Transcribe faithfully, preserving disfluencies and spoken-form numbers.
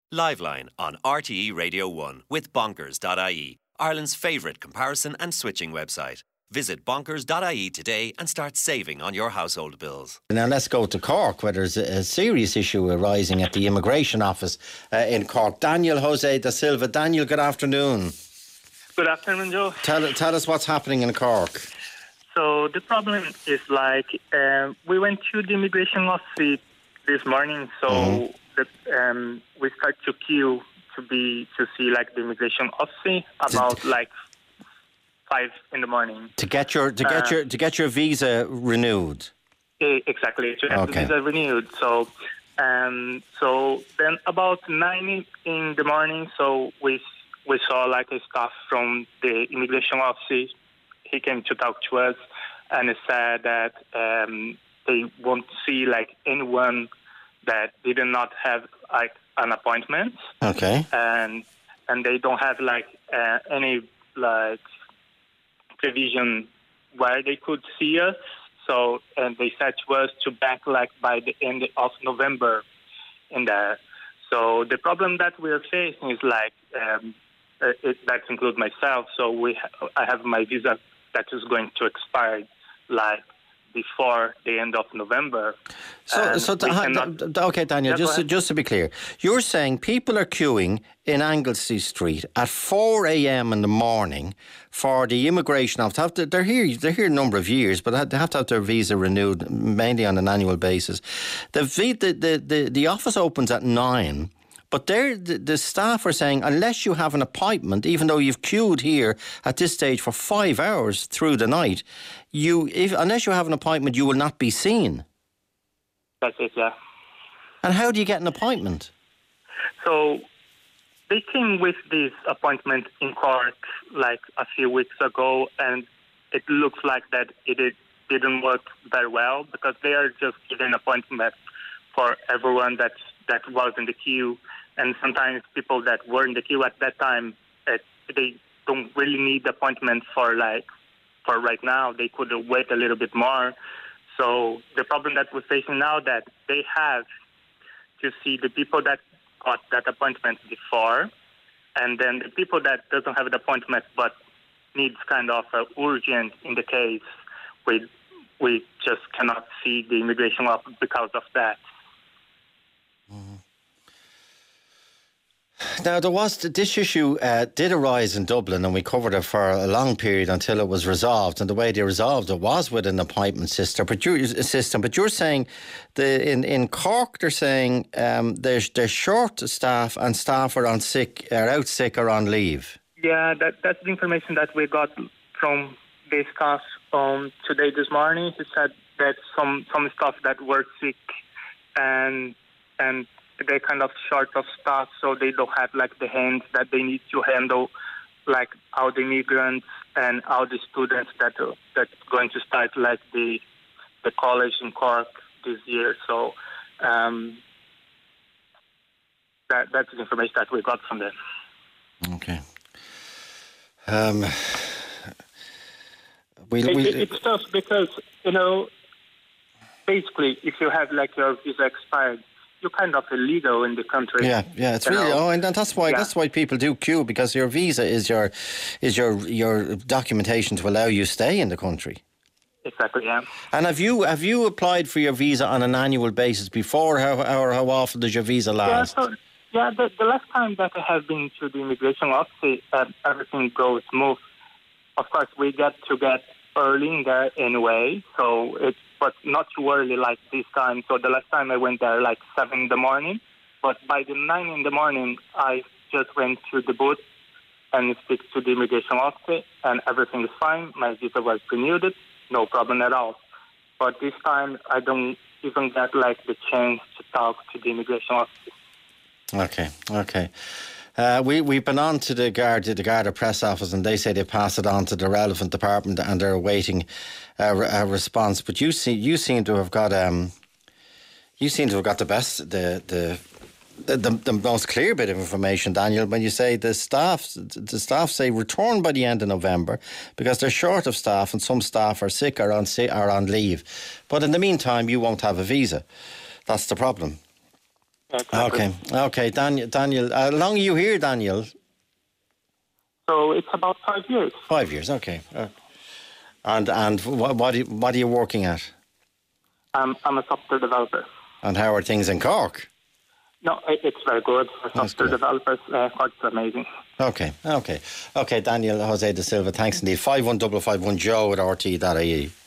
Liveline on R T E Radio one with bonkers dot I E, Ireland's favourite comparison and switching website. Visit bonkers dot I E today and start saving on your household bills. Now let's go to Cork, where there's a serious issue arising at the Immigration Office uh, in Cork. Daniel Jose da Silva. Daniel, good afternoon. Good afternoon, Joe. Tell, tell us what's happening in Cork. So the problem is like uh, we went to the immigration office this morning, so mm-hmm. that, um, we start to queue to be to see like the immigration office about like five in the morning to get your to get uh, your to get your visa renewed. Exactly, to get okay. the visa renewed. So, um, so then about nine in the morning, so we we saw like a staff from the immigration office. He came to talk to us, and he said that um, they won't see like anyone that did not have like an appointment. Okay. And and they don't have like uh, any like provision where they could see us. So and they said to us to back like by the end of November in there. So the problem that we're facing is like um, it, that includes myself. So we ha- I have my visa that is going to expire like before the end of November. So, so th- cannot... okay, Daniel, yeah, just, just to be clear, you're saying people are queuing in Anglesey Street at four a.m. in the morning for the immigration office. They're here, they're here a number of years, but they have to have their visa renewed, mainly on an annual basis. The, the, the, the, the office opens at nine. But there, the, the staff are saying, unless you have an appointment, even though you've queued here at this stage for five hours through the night, you, if, unless you have an appointment, you will not be seen. That's it, yeah. And how do you get an appointment? So they came with this appointment in Cork like a few weeks ago, and it looks like that it, it didn't work very well because they are just giving appointments for everyone that that was in the queue. And sometimes people that were in the queue at that time, uh, they don't really need the appointment for like for right now. They could wait a little bit more. So the problem that we're facing now that they have to see the people that got that appointment before, and then the people that doesn't have the appointment but needs kind of uh, urgent in the case, we we just cannot see the immigration office because of that. Mm-hmm. Now, there was this issue uh, did arise in Dublin, and we covered it for a long period until it was resolved. And the way they resolved it was with an appointment system. But you're, system. But you're saying the in, in Cork, they're saying um, they're they're short staff and staff are on sick, are out sick or on leave. Yeah, that that's the information that we got from the staff um, today this morning. He said that some some staff that were sick and and. They're kind of short of staff, so they don't have like the hands that they need to handle like all the migrants and all the students that uh, that's going to start like the the college in Cork this year. So um, that that's the information that we got from them. Okay. Um, we, it, we, it, it's tough because you know basically if you have like your visa expired, you're kind of illegal in the country. Yeah, yeah, it's really. Know? Oh, and that's why yeah. that's why people do queue, because your visa is your is your your documentation to allow you stay in the country. Exactly. Yeah. And have you have you applied for your visa on an annual basis before? How or how often does your visa last? Yeah, so, yeah. The, the last time that I have been to the immigration office, uh, everything goes smooth. Of course, we get to get early in there anyway, so it's. But not too early like this time. So the last time I went there like seven in the morning. But by the nine in the morning, I just went to the booth and speak to the immigration officer, and everything is fine. My visa was renewed, no problem at all. But this time, I don't even get like the chance to talk to the immigration officer. Okay, okay. Uh, we, we've been on to the Garda, the Garda press office, and they say they pass it on to the relevant department and they're awaiting a, a response. But you see, you seem to have got um, you seem to have got the best, the the the, the, the most clear bit of information, Daniel, when you say the staff, the staff say return by the end of November because they're short of staff and some staff are sick or on sick or on leave. But in the meantime, you won't have a visa. That's the problem. Exactly. Okay, okay, Daniel. Daniel, how long are you here, Daniel? So it's about five years. Five years, okay. Uh, and and what what are, you, what are you working at? Um, I'm a software developer. And how are things in Cork? No, it, it's very good for software good. developers. Uh, Cork's amazing. Okay, okay, okay. Daniel Jose de Silva, thanks indeed. Five one double five one Joe at R T dot I E.